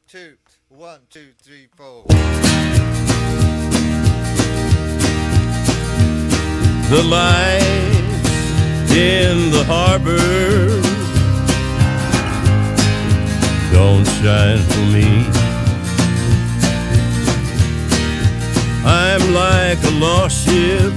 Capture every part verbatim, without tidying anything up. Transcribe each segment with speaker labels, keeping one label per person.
Speaker 1: two, one, two, three, four.
Speaker 2: The lights in the harbor don't shine for me. I'm like a lost ship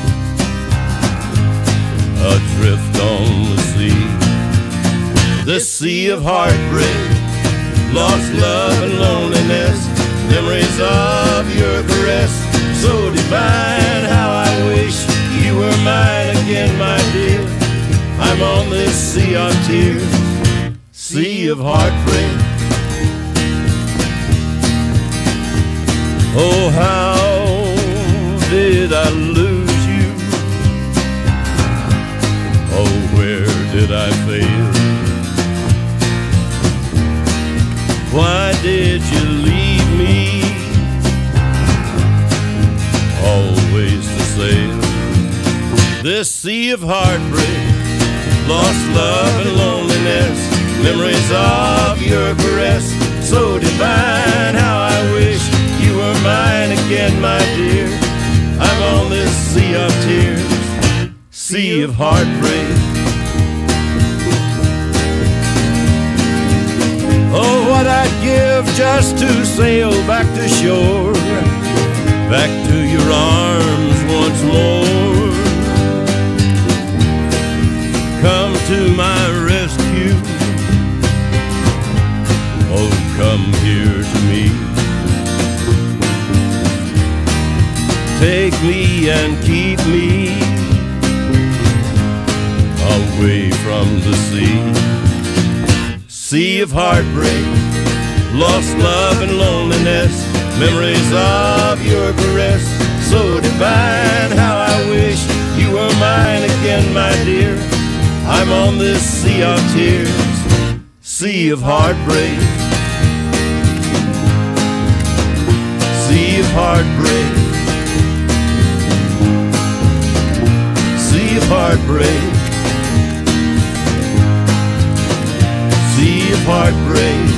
Speaker 2: adrift on the sea. This sea of heartbreak, lost love and loneliness, memories of your caress, so divine. How I wish you were mine again, my dear. I'm on this sea of tears, sea of heartbreak. Oh, how did I lose you? Oh, where did I fail? Why did you leave me always to sail this sea of heartbreak, lost love and loneliness, memories of your caress, so divine. How I wish you were mine again, my dear. I'm on this sea of tears, sea of heartbreak. Oh, what I'd give just to sail back to shore, back to your arms once more. Come to my rescue, oh, come here to me. Take me and keep me away from the sea. Sea of heartbreak, lost love and loneliness, memories of your caress, so divine. How I wish you were mine again, my dear. I'm on this sea of tears, sea of heartbreak, sea of heartbreak, sea of heartbreak, sea of heartbreak.